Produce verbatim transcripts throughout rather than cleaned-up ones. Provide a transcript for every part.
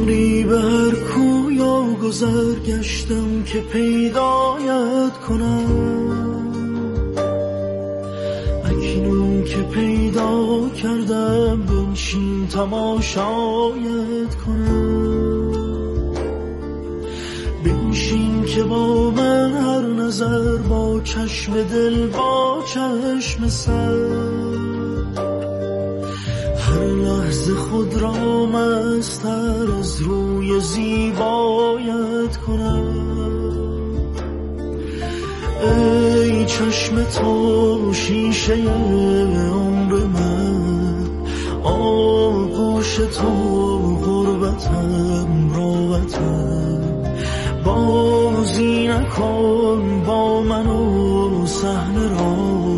عمری به هر کویا گذر گشتم که پیدایت کنم، اکنون که پیدا کردم بنشین تماشایت کنم. بنشین که با من هر نظر، با چشم دل با چشم سر، هر لحظه خود را مستر از روی زیبایت کنم. ای چشم تو شیشه عمر من، آغوش تو غربتم راحتم. بازی نکن با من و صحنه را،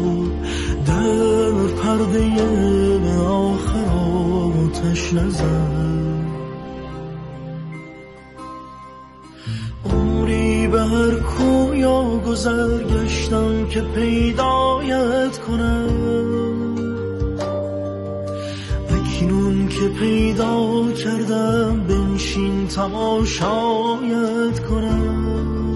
در پرده آخر آتش نزن. عمری به هر کویا گذر گشتم که پیدایت کنم، اکنون که پیدا کردم بنشین تماشایت کنم.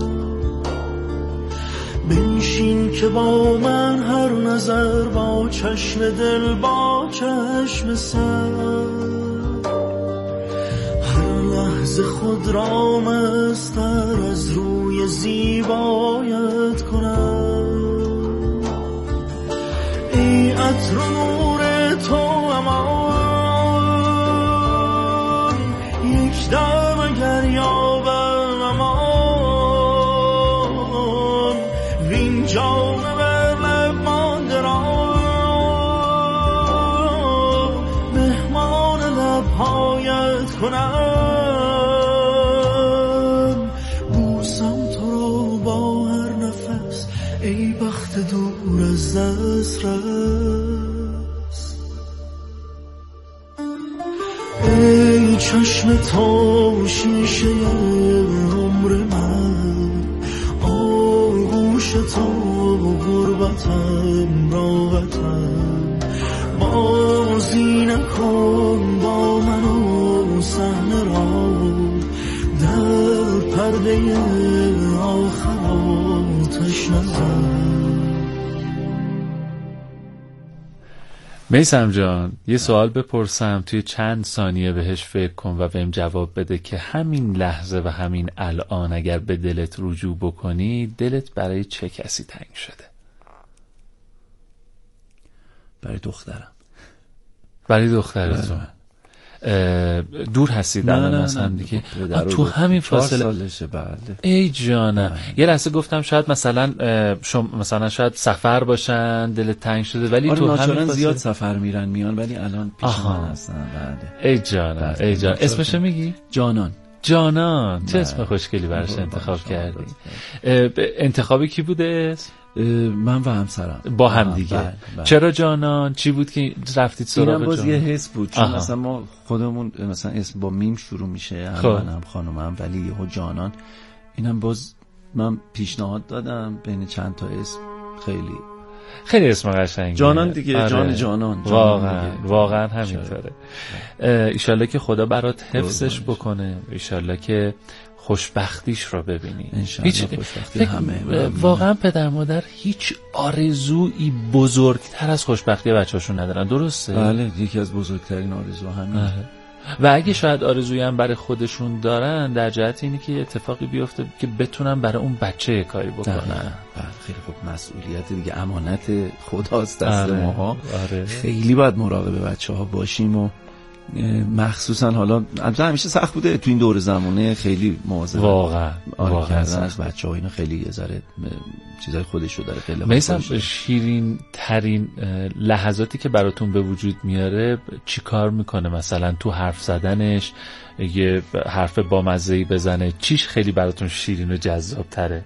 بنشین که با من هر نظر، با چشم دل با چشم سر، هر لحظه خود را مستر از روی زیبایت کنم. ای عطر و نور تو امان، یک دم اگر یابم امان، وین جام بر لب مانده را مهمان لبهایت کنم. بوسم تو رو با هر نفس، ای بخت دور از دسترس. ای چشم تو شیشه عمر من، آغوش تو غربتم راحتم. بازی نکن با من و صحنه را، در پرده آخر آتش نزن. میثم جان یه سوال بپرسم، توی چند ثانیه بهش فکر کن و بهم جواب بده که همین لحظه و همین الان اگر به دلت رجوع بکنی، دلت برای چه کسی تنگ شده؟ برای دخترم. برای دخترتون؟ دور هستید الان از هم دیگه؟ تو همین فاصله سالشه. بله. ای جانم. یه لحظه گفتم شاید مثلا شما مثلا شاید سفر باشن دلت تنگ شده، ولی آره تو همین فاصله زیاد سفر میرن میان، ولی الان پیش آها. من هستن. بله. ای جانم ای جان. اسمشو میگی؟ جانان. جانان. چه بله. اسم خوشگلی براش انتخاب باشه. کردی؟ انتخابی کی بوده اسم؟ من و همسرم با هم دیگه. بله، بله. چرا جانان؟ چی بود که رفتید سراغ جانان؟ اینم باز یه حس بود، چون آها. مثلا ما خودمون مثلا اسم با میم شروع میشه، هم خب. من هم خانومم، ولی یهو جانان. اینم باز من پیشنهاد دادم بین چند تا اسم، خیلی خیلی اسم قشنگه جانان دیگه. آره. جان جانان, جانان واقعا دیگه. واقعا همینطوره. ایشالله که خدا برات حفظش بکنه، ایشالله که خوشبختیش رو ببینی. هیچ خوشبختی همه. واقعا پدر مادر هیچ آرزویی بزرگتر از خوشبختی بچه‌شون ندارن، درسته؟ بله، یکی از بزرگترین آرزو همین. و اگه شاید آرزویی هم برای خودشون دارن، در جهت اینه که اتفاقی بیفته که بتونن برای اون بچه کاری بکنن. بله خیلی خوب. مسئولیت دیگه، امانت خداست دست آره. ماها. آره. خیلی باید مراقب بچه‌ها باشیم و مخصوصا حالا همیشه سخت بوده تو این دور زمانه، خیلی مواظب واقعا واقعا کردن از بچه‌ها. اینا خیلی یه ذره چیزای خودشو داره. خیلی مثلا شیرین ترین لحظاتی که براتون به وجود میاره چی کار میکنه؟ مثلا تو حرف زدنش یه حرف بامزه‌ای بزنه، چیش خیلی براتون شیرین و جذاب تره؟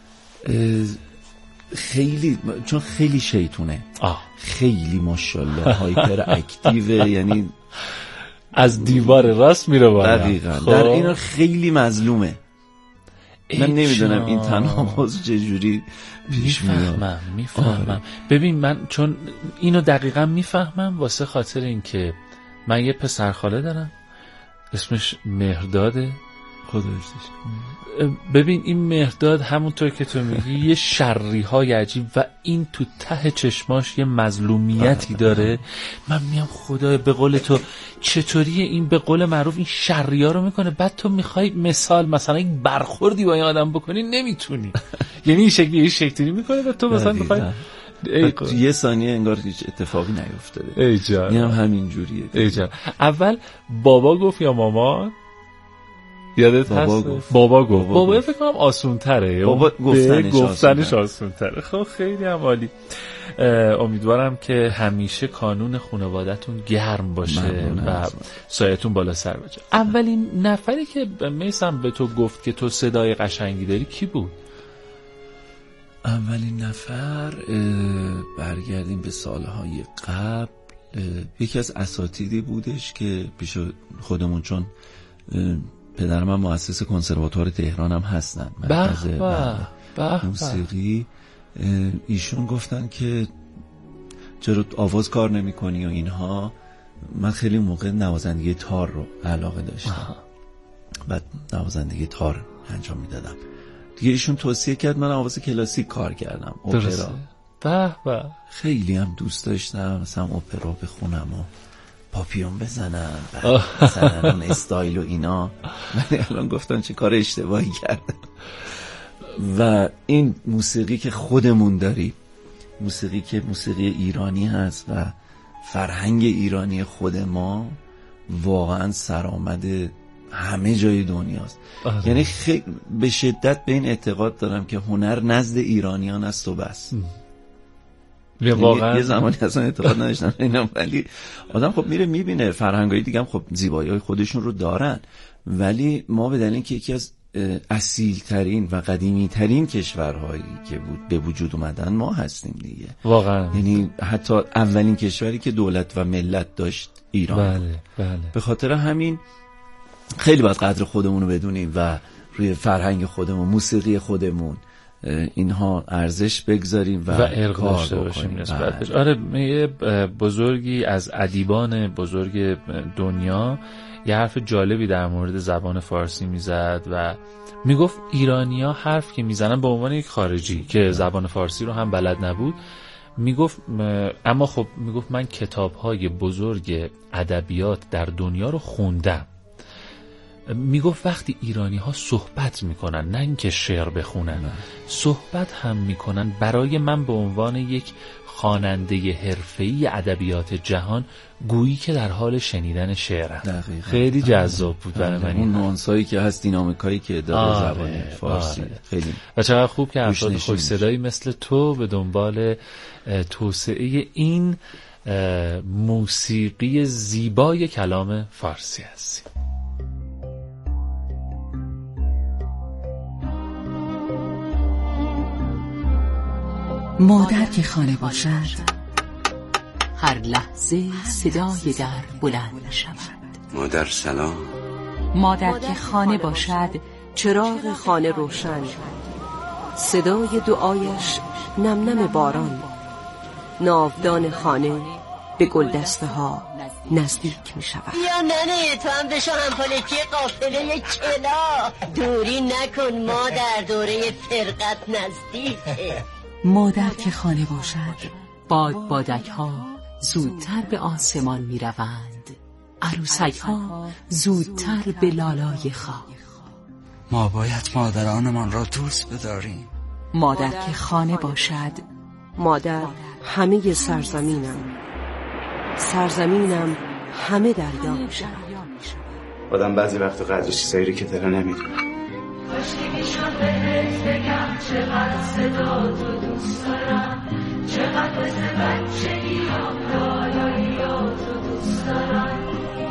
خیلی، چون خیلی شیطونه. آه. خیلی ماشاءالله هایپر اکتیو، یعنی از دیوار راست میره بالا. دقیقاً. در اینا خیلی مظلومه. من نمیدونم این تناقض چجوری پیش میاد. میفهمم میفهمم. ببین من چون اینو دقیقاً میفهمم، واسه خاطر این که من یه پسر خاله دارم، اسمش مهرداده. خدا ببین این مهرداد همونطور که تو میگی یه شری های عجیب و این تو ته چشماش یه مظلومیتی داره. من میام خدای به قول تو چطوری این به قول معروف این شری ها رو میکنه، بعد تو میخوای مثال مثلا یک برخوردی با این آدم بکنی نمیتونی. یعنی این شکلی این شکلی میکنه و تو مثلا میخوای یه ثانیه انگار هیچ اتفاقی نیفتاده. ای جان این هم همین جوریه. ای جان اول بابا گفت یا مامان؟ یادت بابا هست؟ گفت. بابا گفت. بابا, بابا گفت. فکر کنم آسون تره. بابا گفتنش, گفتنش آسون تره. خب خیلی هم عالی. امیدوارم که همیشه کانون خانوادتون گرم باشه و سایتون بالا سر باشه. اولین نفری که میسم به تو گفت که تو صدای قشنگی داری کی بود؟ اولین نفر برگردیم به سالهای قبل، یکی از اساتیدی بودش که پیش خودمون، چون پدر من مؤسس کنسرواتوار تهران هم هستن، مرکز موسیقی، ایشون گفتن که چرا آواز کار نمی کنی و اینها. من خیلی موقع نوازندگی تار رو علاقه داشتم، بعد نوازندگی تار انجام میدادم دیگه. ایشون توصیه کرد من آواز کلاسیک کار کردم، اپرا. به به. خیلی هم دوست داشتم مثلا اپرا بخونم و پاپیون بزنم، مثلا اون استایل و اینا. من الان گفتم چه کار اشتباهی کردم. و این موسیقی که خودمون داریم، موسیقی که موسیقی ایرانی هست و فرهنگ ایرانی خود ما، واقعا سرآمد همه جای دنیاست. آه. یعنی خیلی به شدت به این اعتقاد دارم که هنر نزد ایرانیان است و بس. واقعا یه زمانی اصلا اعتقاد نداشتم اینا، ولی آدم خب میره میبینه فرهنگای دیگه هم خب زیبایی‌های خودشون رو دارن، ولی ما به دلیل اینکه یکی از اصیل ترین و قدیمی ترین کشورهایی که بود به وجود اومدن ما هستیم دیگه. واقعا یعنی حتی اولین کشوری که دولت و ملت داشت ایران. بله بله. به خاطر همین خیلی باید قدر خودمون رو بدونیم و روی فرهنگ خودمون، موسیقی خودمون، اینها ارزش بگذاریم و, و ارق داشته باشیم نسبت بهش. آره یه بزرگی از ادیبان بزرگ دنیا یه حرف جالبی در مورد زبان فارسی میزد و میگفت ایرانی‌ها حرف که میزنن به عنوان یک خارجی که زبان فارسی رو هم بلد نبود، میگفت اما خب میگفت من کتاب‌های بزرگ ادبیات در دنیا رو خوندم. میگفت وقتی ایرانی ها صحبت میکنن، نه اینکه شعر بخونن، نه. صحبت هم میکنن، برای من به عنوان یک خواننده حرفه‌ای ادبیات جهان گویی که در حال شنیدن شعر. خیلی جذاب بود برای من. اون نوانسایی که هست، دینامیکایی که داره زبان فارسی. آره. خیلی و چقدر خوب که افراد خوش صدایی مثل تو به دنبال توسعه این موسیقی زیبای کلام فارسی هستی. مادر که خانه باشد هر لحظه صدای در بلند می شود. مادر سلام. مادر که خانه باشد چراغ خانه روشن، صدای دعایش نم نم باران، ناودان خانه به گلدسته ها نزدیک می شود. یا ننه تو هم بشو همپالکی قافله کلا، دوری نکن مادر، دوره فرقت نزدیکه. مادر که خانه باشد باد بادک ها زودتر به آسمان می روند، عروسک ها زودتر به لالای خواب. ما باید مادرانمان را دوست بداریم. مادر که خانه باشد، مادر همه سرزمینم، سرزمینم همه دریا می شود. آدم بعضی وقت قدر چیزایی رو که داره نمیدونه. کاشکی میشد بهت بگم چقدر صدا تو دوست دارم، چقدر واسه بچگیام لالاییاتو دوست دارم.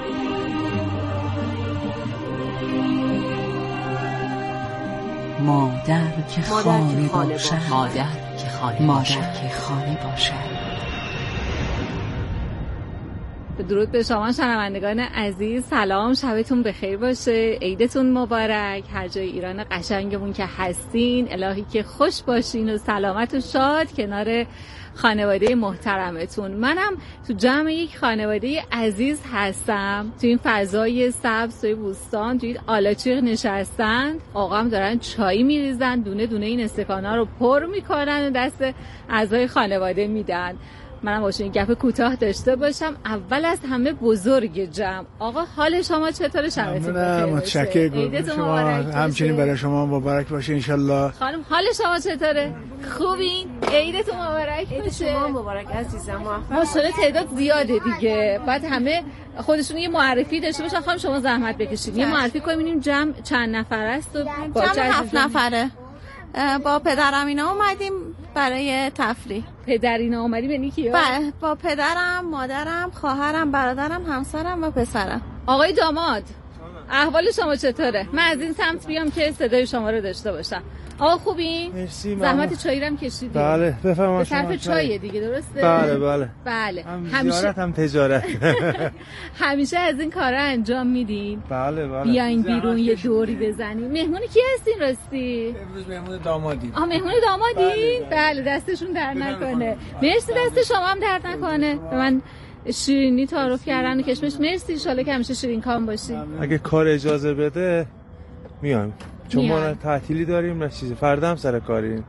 مادر که خانه باشد، مادر که خانه مادر که خانه باشد. درود به شما شنوندگان عزیز. سلام، شبتون بخیر باشه، عیدتون مبارک، هر جای ایران قشنگمون که هستین، الهی که خوش باشین و سلامت و شاد کنار خانواده محترمتون. منم تو جمع یک خانواده عزیز هستم، تو این فضای سبز توی بوستان، توی آلاچیق نشستن، آقام دارن چای میریزن، دونه دونه این استکانا رو پر میکنن و دست اعضای خانواده میدن. منم باشه این گپ کوتاه داشته باشم. اول از همه بزرگ جمع، آقا حال شما چطوره؟ شبتون بخیر باشه. متشکرم. شما همچنین برای شما مبارک باشه ان شاء الله. خانم حال شما چطوره؟ خوبین؟ عیدتون مبارک عید باشه. شما مبارک عزیزم. ماشاءالله تعداد زیاده دیگه، بعد همه خودشون یه معرفی داشته باشن. خانم شما زحمت بکشید یه معرفی کنیم ببینیم جمع چند نفر است و با جمع هفت نفره. با پدرم اینا اومدیم برای تفریح. پدر اینا اومدیم یعنی کیا؟ با, با پدرم، مادرم، خواهرم، برادرم، همسرم و پسرم. آقای داماد احوال شما چطوره؟ من از این سمت بیام که صدای شما رو داشته باشم. آقا خوبین؟ مرسی. زحمت چایی رو هم کشیدید؟ بله بفرمایید. به طرف چای دیگه درسته؟ بله بله بله. هم همیشه زیارت هم تجارت. همیشه از این کارا انجام میدین؟ بله بله. بیاین بیرون یه دوری بزنیم. مهمون کی هستین راستی؟ امروز مهمون دامادی. آ مهمون دامادی؟ بله دستشون در نکنه. مرسی دست شما هم در نکنه. به من شیرینی تعارف کردن و کشمش. مرسی، ان شاءالله که همیشه شیرین کام باشی. اگه کار اجازه بده میایم، چون ما میان. تعطیلی داریم نه چیزی. فردا هم سر کاریم.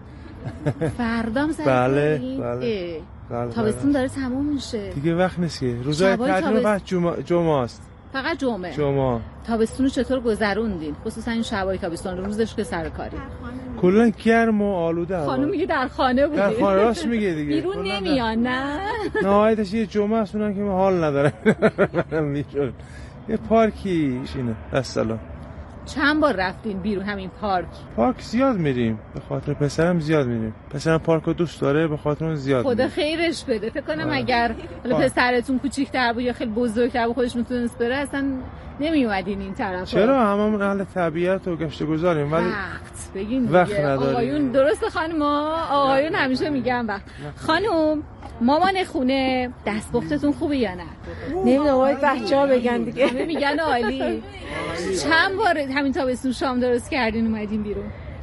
فردا هم سر بله کارین؟ بله. اه. بله تابستون داره تموم میشه دیگه، وقت نیست که. روزای شبای تعطیل تابست- فقط جمعه جمعه است. فقط جمعه. جمعه. تابستون رو چطور گذروندین؟ خصوصا این شبای تابستون روزش که سر کاری. کلا گرم و آلوده هوا. خانم میگه در خانه بودی. در خانه راست میگه دیگه. بیرون کلاً نمیان نه. نهایتش یه جمعه است اونم که من حال ندارم. منم میشون یه پارکی شینه. السلام. چند بار رفتین بیرون همین پارک؟ پارک زیاد میریم، به خاطر پسرم زیاد میریم. پسرم پارکو دوست داره، به خاطر اون زیاد خدا میریم. خیرش بده. فکر کنم آه. اگر حالا آه. پسرتون کوچیک‌تر بود یا خیلی بزرگتر بود خودش میتونست بره، اصلا نمی اومدین این طرفا. چرا هممون اهل طبیعت و گشت گذاریم، ولی وقت بگین وقت دیگه. نداریم. آقایون درسته خانم، آقایون همیشه میگن وقت. خانم مامان خونه دستپختتون خوبه یا نه؟ نمیدونم، باید بچه‌ها بگن دیگه. همه میگن عالی. چند بار همین تابستون شام درست کردین اومدین بیرون؟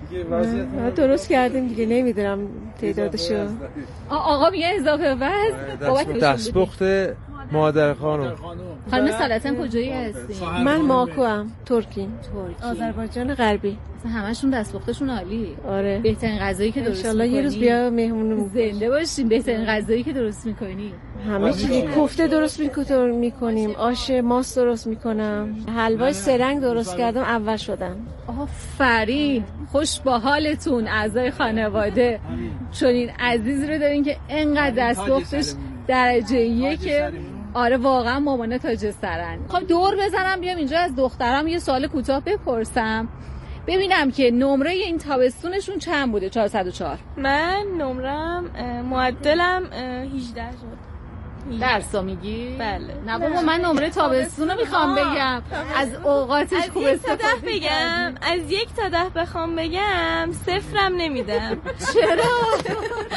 درست کردیم دیگه، نمیدونم تعدادشو. آقا میگن اضافه وزن. دستپخت مادر خانم. خانم سالتن کجایی هستین؟ من ماکوام، ترکی. ترکی. آذربایجان غربی. مثلا همشون دستپختشون عالی. آره. بهترین غذایی که درست انشالله یه روز بیا مهمونمون. زنده باشین. بهترین غذایی که درست میکنی؟ همه چیزی. کوفته درست میکنیم، آش ماست درست میکنم، حلوای سرنگ درست کردم، اول شدم. آفرین، خوش با حالتون اعضای خانواده. چون این عزیز رو دارین که انقدر دستپختش درجه یکه. آره واقعا مامان تاج سرن. خب دور بزنم بیام اینجا از دخترم یه سوال کوتاه بپرسم، ببینم که نمره این تابستونشون چند بوده؟ چهارصد و چهار. من نمرم معدلم هجده شد. درسا میگی؟ بله. نه بابا من نمره تابستون رو میخوام بگم. از اوقاتش خوب استفاده کنم. بگم از یک تا ده بخوام بگم صفرم نمیدم. چرا؟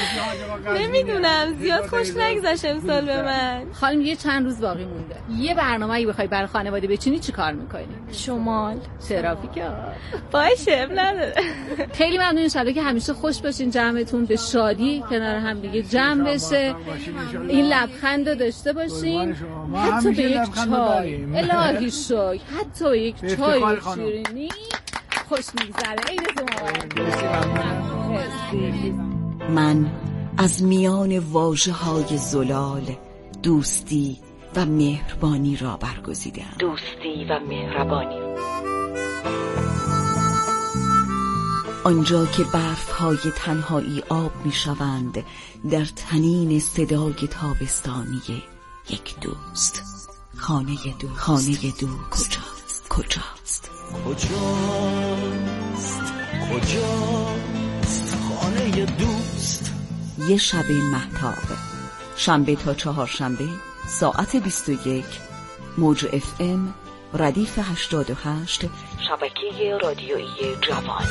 نمیدونم زیاد خوش نگذشت امسال به من. خانم یه چند روز باقی مونده، یه برنامه‌ای بخوای برای خانواده بچینی چی کار میکنی؟ شمال ترافیک. باشه اب نداره. خیلی ممنون. انشالله که همیشه خوش باشین، جمعتون به شادی کنار هم دیگه جمع بشه، این لبخند رو داشته باشین. حتی به یک چای الهی شکر، حتی به یک چای شیرینی خوش میگذره. عیدتون مبارک. من از میان واژه های زلال دوستی و مهربانی را برگزیدم. دوستی و مهربانی. آنجا که برفهای تنهایی آب می شوند در تنین صدای تابستانی یک دوست. خانه دوست. خانه دوست کجاست؟ کجاست؟ کجاست؟ کجاست؟ خانه دوست. یه شب مهتاب، شنبه تا چهارشنبه ساعت بیست و یک، موج اف ام ردیف هشتاد و هشت، شبکه رادیویی جوان.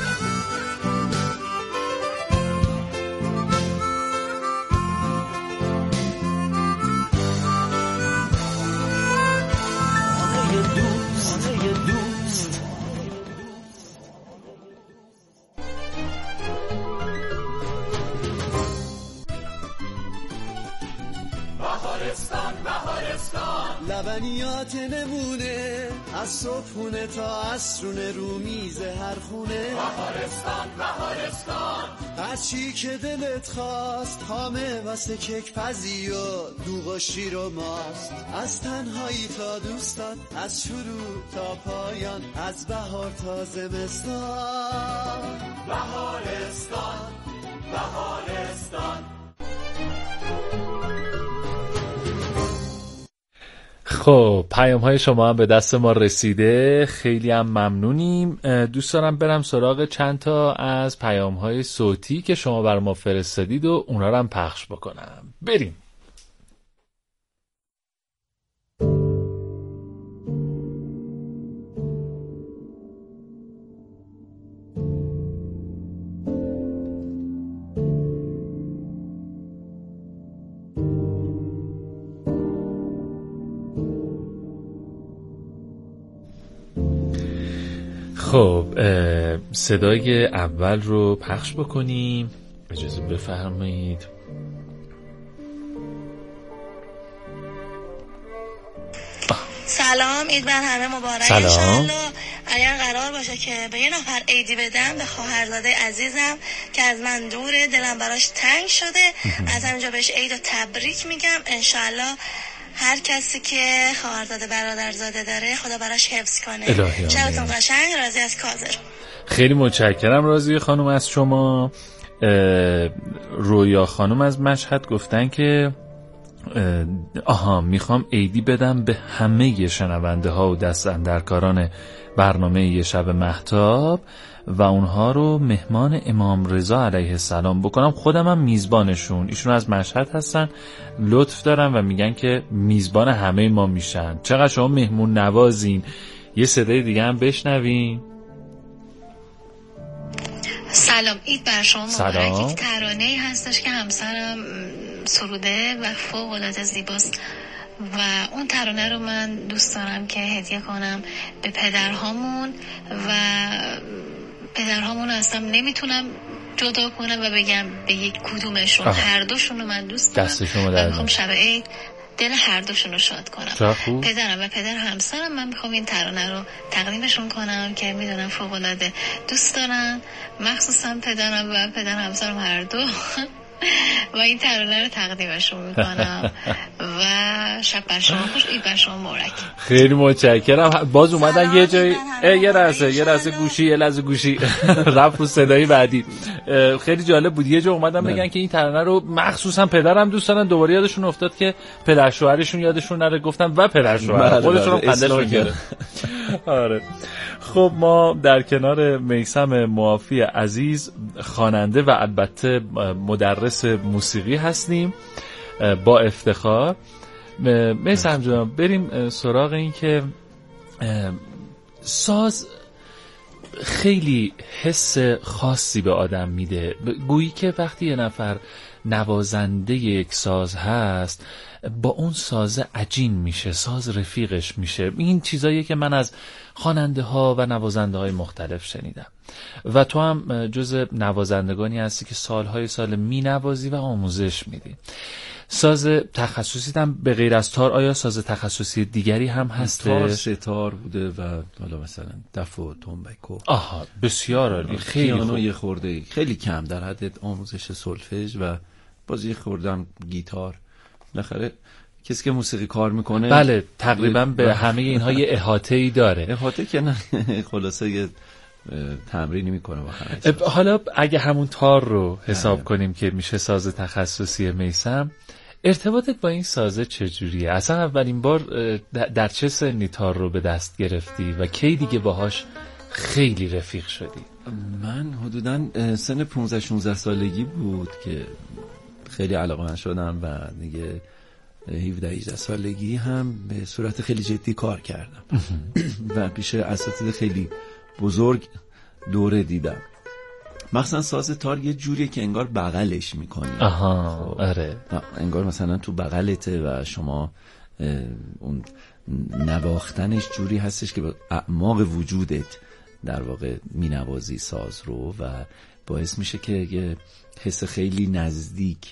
غنیات نمونه از صبحونه تا عصرونه رو میز هر خونه. بهارستان بهارستان هر چی که دلت خواست، خامه واسه کیک پزی و دوغ و شیر و ماست. از تنهایی تا دوستان، از شروع تا پایان، از بهار تا زمستان. بهارستان بهارستان. خب پیام های شما هم به دست ما رسیده، خیلی هم ممنونیم. دوست دارم برم سراغ چند تا از پیام های صوتی که شما بر ما فرستادید و اونا رو هم پخش بکنم. بریم. خب صدای اول رو پخش بکنیم، اجازه بفرمایید. سلام، عید بر همه مبارک. سلام. انشالله اگر قرار باشه که به یه نفر عیدی بدم، به خواهرزاده عزیزم که از من دوره، دلم براش تنگ شده، از همینجا بهش عید و تبریک میگم. انشالله هر کسی که خواهرزاده برادرزاده داره خدا براش حفظ کنه. شبتون قشنگ. راضی از کاظر. خیلی متشکرم راضی خانم از شما. رویا خانم از مشهد گفتن که آها میخوام عیدی بدم به همه شنونده ها و دست اندرکاران برنامه یه شب مهتاب و اونها رو مهمان امام رضا علیه السلام بکنم. خودم هم میزبانشون. ایشون از مشهد هستن، لطف دارن و میگن که میزبان همه ما میشن. چقدر شما مهمون نوازین. یه صدای دیگه هم بشنویم. سلام، عید بر شما مبارک. یک ترانه‌ای هستش که همسرم سروده و فوق العاده زیباست و اون ترانه رو من دوست دارم که هدیه کنم به پدرهامون و پدرهامون اصلا نمیتونم جدا کنم و بگم به یک کدومشون. هر دوشون رو من دوست دارم و میخوام شب عید دل هر دوشون رو شاد کنم. پدرم و پدر همسرم من میخوام این ترانه رو تقدیمشون کنم که میدونم فوق العاده دوست دارن، مخصوصا پدرم و پدر همسرم هر دو و این ترانه رو تقدیمشون میکنم و شب بر شما خوش، عید بر شما مبارک. خیلی متشکرم. باز اومدن یه جایی یه لحظه یه لحظه گوشی یه لحظه گوشی رفت رو صدای بعدی. خیلی جالب بود. یه جا اومدن بگن که این ترانه رو مخصوصا پدرم دوست دارن. دوباره یادشون افتاد که پدر شوهرشون یادشون نره گفتن و پدر شوهر خودشون رو خنده‌شون گرفت. آره. خب ما در کنار میثم معافی عزیز، خواننده و البته مدرس موسیقی هستیم با افتخار. میثم جان بریم سراغ این که ساز خیلی حس خاصی به آدم میده. گویی که وقتی یه نفر نوازنده یک ساز هست با اون ساز عجین میشه، ساز رفیقش میشه. این چیزاییه که من از خواننده ها و نوازنده های مختلف شنیدم و تو هم جز نوازندگانی هستی که سالهای سال می نوازی و آموزش میدی. ساز تخصصی هم به غیر از تار آیا ساز تخصصی دیگری هم هست؟ تار ستار بوده و حالا مثلا دف و تنبک. آها بسیار عالی. خیلی پیانو یه خورده خیلی کم در حد آموزش سولفژ و بازی خوردم گیتار. بالاخره کسی که موسیقی کار میکنه بله تقریبا به همه اینها یه احاطه‌ای داره. احاطه که نه خلاصه یه تمرینی میکنه با همه. حالا اگه همون تار رو حساب کنیم که میشه ساز تخصصی میثم، ارتباطت با این سازه چجوریه؟ اصلا اولین بار در چه سنی تار رو به دست گرفتی و کی دیگه باهاش خیلی رفیق شدی؟ من حدوداً سن پانزده شانزده سالگی بود که خیلی علاقه‌مند شدم و دیگه هفده هجده سالگی هم به صورت خیلی جدی کار کردم و پیش اساتید خیلی بزرگ دوره دیدم. مثلا ساز تار یه جوریه که انگار بغلش میکنی. آها آره. انگار مثلا تو بغلته و شما اون نواختنش جوری هستش که با اعماق وجودت در واقع مینوازی ساز رو و باعث میشه که یه حس خیلی نزدیک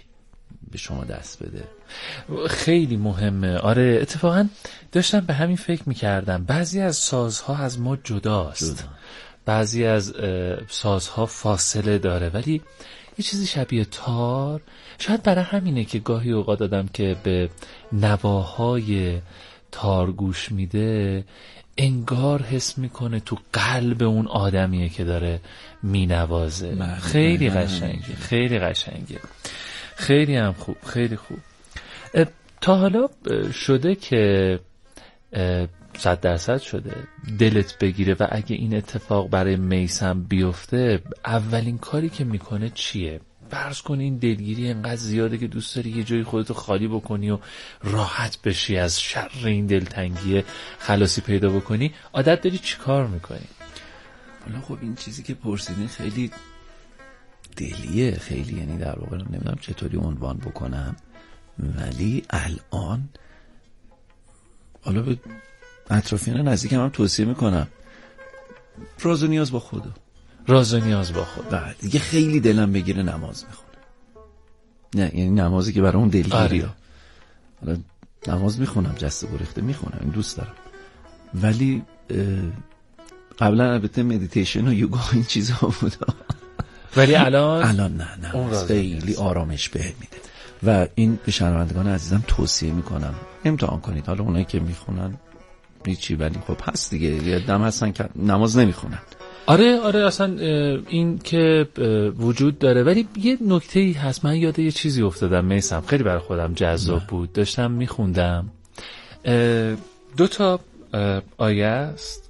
به شما دست بده. خیلی مهمه. آره اتفاقا داشتم به همین فکر میکردم. بعضی از سازها از ما جداست جدا. بعضی از سازها فاصله داره، ولی یه چیزی شبیه تار. شاید برای همینه که گاهی اوقات آدم که به نواهای تار گوش میده انگار حس میکنه تو قلب اون آدمیه که داره مینوازه. خیلی قشنگه، خیلی قشنگه، خیلی هم خوب، خیلی خوب. تا حالا شده که صد درصد شده دلت بگیره و اگه این اتفاق برای میثم بیفته اولین کاری که میکنه چیه؟ فرض کن این دلگیری انقدر زیاده که دوست داری یه جایی خودتو خالی بکنی و راحت بشی، از شر این دلتنگیه خلاصی پیدا بکنی، عادت داری چی کار میکنی؟ والا خب این چیزی که پرسیدین خیلی دلیه، خیلی، یعنی در واقع نمیدونم چطوری عنوان بکنم، ولی الان حالا به اطرافیان نزدیکم هم توصیه میکنم راز و نیاز با خدا، راز و نیاز با خدا. بعد دیگه خیلی دلم بگیره نماز میخونه، نه یعنی نمازی که برای اون دلگیری ها. حالا نماز میخونم، جسته گریخته میخونم، این دوست دارم، ولی قبلا البته مدیتیشن و یوگا این چیزها بود، ولی الان الان نه نه خیلی آرامش بهم میده و این به شنوندگان عزیزم توصیه میکنم امتحان کنید. حالا اونایی که میخونن هیچی، ولی خب هست دیگه یه دم هستن که نماز نمیخونن. آره آره اصلا این که وجود داره، ولی یه نکته‌ای هست. من یاد یه چیزی افتادم میثم، خیلی برای خودم جذاب بود. داشتم میخوندم دو تا آیه است،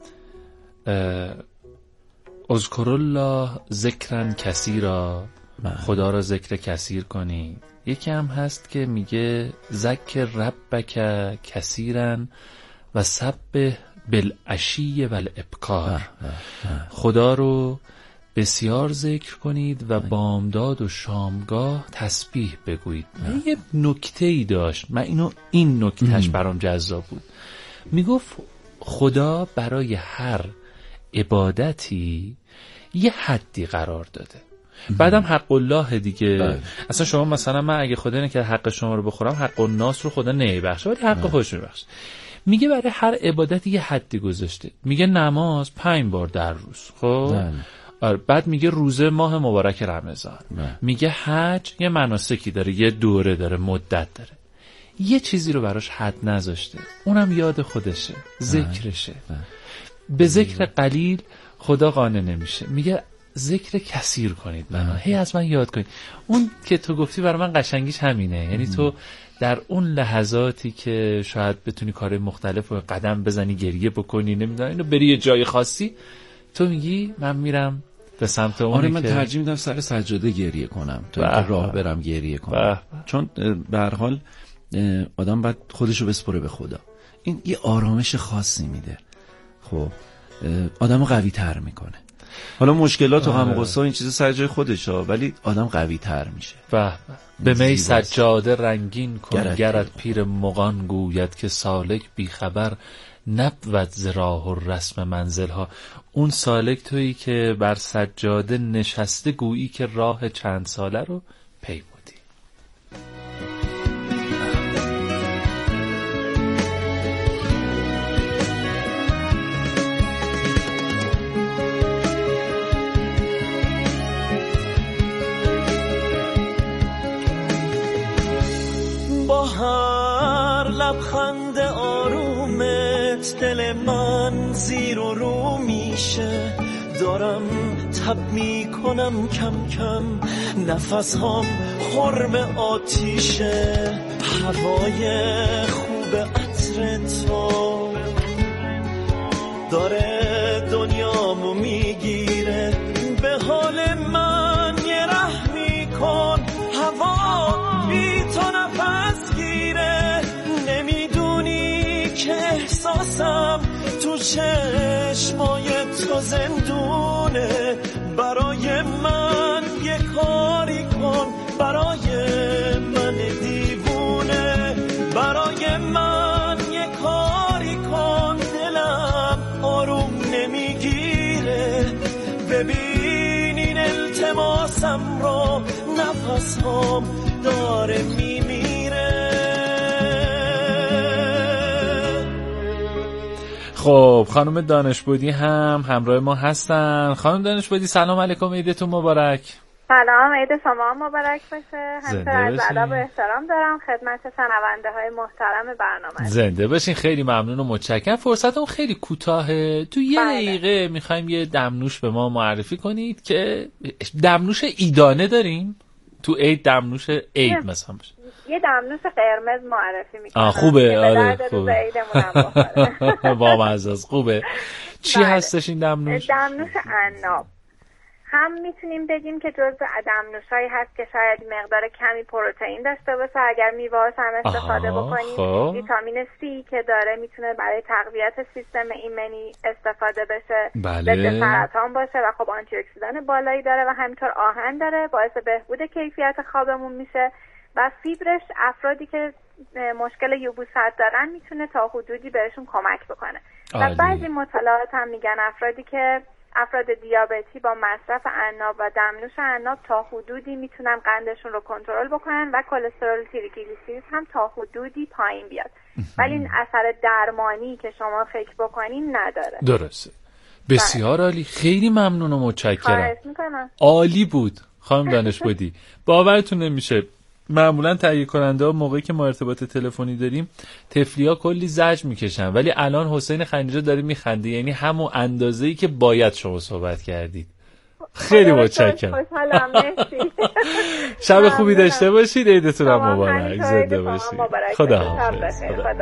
اذکر الله ذکرا کثیرا، خدا را ذکر کثیر کنید. یکی هم هست که میگه ذکر ربک کثیرا و سبح بالعشی والابکار، خدا رو بسیار ذکر کنید و بامداد و شامگاه تسبیح بگویید. یه نکته‌ای داشت، من اینو این نکتهش برام جذاب بود. میگفت خدا برای هر عبادتی یه حدی قرار داده، بعدم حق الله دیگه. بله. اصلا شما مثلا من اگه خدا اینه که حق شما رو بخورم، حق الناس رو خدا نمیبخشه ولی حق خودش میبخشه. میگه برای هر عبادت یه حدی گذاشته. میگه نماز پنج بار در روز، خب آره. بعد میگه روزه ماه مبارک رمضان. بله. میگه حج یه مناسکی داره، یه دوره داره، مدت داره. یه چیزی رو براش حد نذاشته، اونم یاد خودشه، ذکرشه. بله. به ذکر قلیل خدا قانع نمیشه، میگه ذکر کثیر کنید منو، هی از من یاد کنید. اون که تو گفتی برای من قشنگیش همینه، یعنی تو در اون لحظاتی که شاید بتونی کار مختلف و قدم بزنی، گریه بکنی، نمیدونم اینو بری یه جای خاصی، تو میگی من میرم به سمت اون. آره من که... ترجیح میدم سر سجاده گریه کنم تا اینکه راه برم گریه کنم. بح. چون به هر حال آدم باید خودشو بسپره به خدا، این یه آرامش خاصی میده، خب آدمو قوی تر میکنه. حالا مشکلات و غم و این چیزا سر جای خودشه، ولی آدم قوی تر میشه. به به می سجاده رنگین کن، گرت پیر مغان گوید که سالک بی خبر نبود ز راه و رسم منزل ها. اون سالک تویی که بر سجاده نشسته، گویی که راه چند ساله رو پیمودی. هر لبخند آرومت دل من زیر و رو میشه، دارم تب میکنم کم کم، نفس هم خرم آتیشه، هوای خوب عطر تو داره دنیامو میگیره، به حال من یه رحمی کن، هوا بی تو نفس گیره، نمیدونی که احساسم تو چشمای تو زندونه، برای من یه کاری کن، برای من دیوونه، برای من یه کاری کن، دلم آروم نمیگیره، ببینین التماسم رو، نفسم داره میمیره. خب خانم دانشبودی هم همراه ما هستن. خانم دانشبودی سلام علیکم، عیدتون مبارک. سلام، عید شما مبارک باشه. همچنین از ادب و احترام دارم خدمت شنونده های محترم برنامه. زنده باشین، خیلی ممنون و متشکرم. فرصتمون خیلی کوتاهه، تو یه بله. دقیقه میخوایم یه دمنوش به ما معرفی کنید که دمنوش عیدانه داریم تو عید، دمنوش عید مثلا باشه. یه دمنوش قرمز معرفی میکنم. آه خوبه، آره خوبه. با مزاز خوبه. چی بله. هستش این دمنوش؟ دمنوش عناب. هم میتونیم بگیم که جزء دمنوشایی هست که شاید مقدار کمی پروتئین داشته باشه اگر میوه‌اش هم استفاده بکنیم. خب. ویتامین سی که داره میتونه برای تقویت سیستم ایمنی استفاده بشه. بله. ضد سرطان باشه و خب آنتی اکسیدان بالایی داره و همینطور آهن داره، باعث بهبود کیفیت خوابمون میشه. و فیبرش افرادی که مشکل یبوست دارن میتونه تا حدودی بهشون کمک بکنه. آلی. و بعضی مطالعات هم میگن افرادی که افراد دیابتی با مصرف عناب و دمنوش عناب تا حدودی میتونن قندشون رو کنترل بکنن و کلسترول تریگلیسیرید هم تا حدودی پایین بیاد. ولی این اثر درمانی که شما فکر بکنین نداره. درسته. بسیار عالی، خیلی ممنون و متشکرم. خواهش میکنم. عالی بود خانم دانشبودی. باورتون نمیشه معمولا تهیه کننده ها موقعی که ما ارتباط تلفنی داریم تفلیا کلی زجر میکشن، ولی الان حسین خنیجه داره میخنده، یعنی همون اندازه‌ای که باید شما صحبت کردید. خیلی متشکرم. شب خوبی داشته باشید، عیدتون هم مبارک. زنده باشید. خدا حافظ.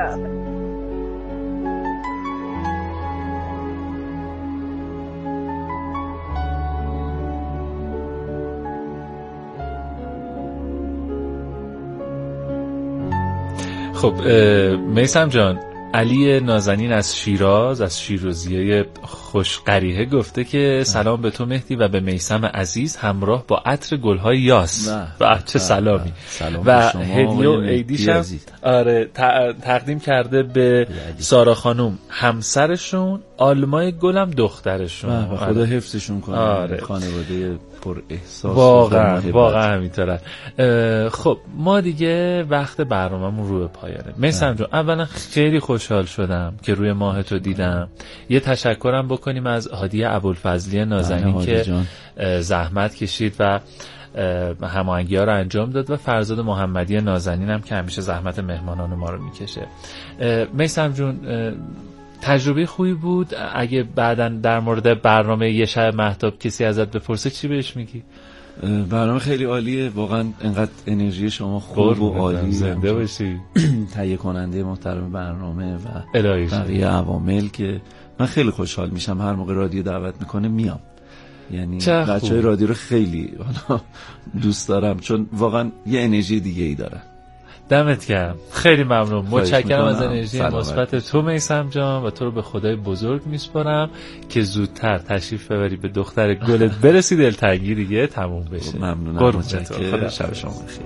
خب میثم جان، علی نازنین از شیراز، از شیرازیه خوشقریحه گفته که سلام به تو مهدی و به میثم عزیز همراه با عطر گلهای یاس. و چه سلامی. سلام و هدیه و عیدیش هم آره تقدیم کرده به سارا خانوم همسرشون، آلمای گلم دخترشون. و خدا حفظشون کنه. آره. خانواده پر احساس. واقعا واقعا همینطوره. خب ما دیگه وقت برنامه‌مون رو به پایانه. میثم جان، اولا خیلی خوشحال شدم که روی ماه تو دیدم. یه تشکرم بکنیم از هادی ابوالفضلی نازنین که جان. زحمت کشید و هماهنگی ها رو انجام داد و فرزاد محمدی نازنین هم که همیشه زحمت مهمانان ما رو میکشه. میثم جون، تجربه خوبی بود. اگه بعداً در مورد برنامه یه شب مهتاب کسی ازت بپرسه چی بهش میگی؟ برنامه خیلی عالیه، واقعا انقدر انرژی شما خوب و عالی، زنده باشی. تهیه کننده محترم برنامه و الهی بقیه عوامل که من خیلی خوشحال میشم هر موقع رادیو دعوت میکنه میام. یعنی بچهای رادیو رو خیلی دوست دارم چون واقعا یه انرژی دیگه ای داره. دمت گرم، خیلی ممنون، متشکرم از انرژی مثبت تو میثم جان و تو رو به خدای بزرگ میسپارم که زودتر تشریف ببری به دختر گلت برسی، دلتنگی دیگه تموم بشه. ممنونم، متشکرم، شب شما بخیر.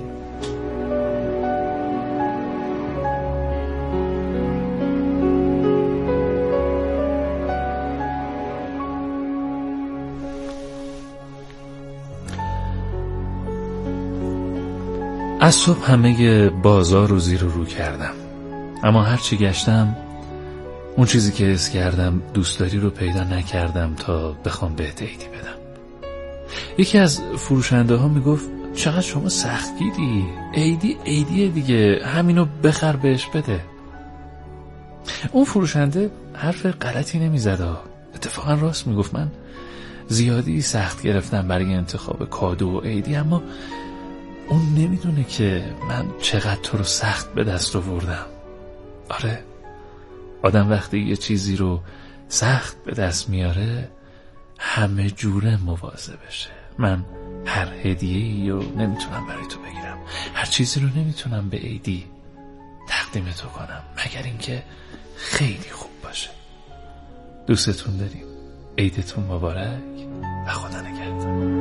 از صبح همه بازار رو زیر و رو کردم، اما هرچی گشتم اون چیزی که حس کردم دوستداری رو پیدا نکردم تا بخوام بهت عیدی بدم. یکی از فروشنده ها میگفت چقدر شما سختگیری، عیدی عیدیه دیگه، همینو بخر بهش بده. اون فروشنده حرف غلطی نمیزد، اتفاقا راست میگفت. من زیادی سخت گرفتم برای انتخاب کادو و عیدی، اما اون نمیدونه که من چقدر تو رو سخت به دست آوردم. آره، آدم وقتی یه چیزی رو سخت به دست میاره همه جوره مواظب بشه. من هر هدیه‌ای رو نمیتونم برای تو بگیرم، هر چیزی رو نمیتونم به عیدی تقدیم تو کنم مگر اینکه خیلی خوب باشه. دوستتون داریم، عیدتون مبارک و خدا نگهدار.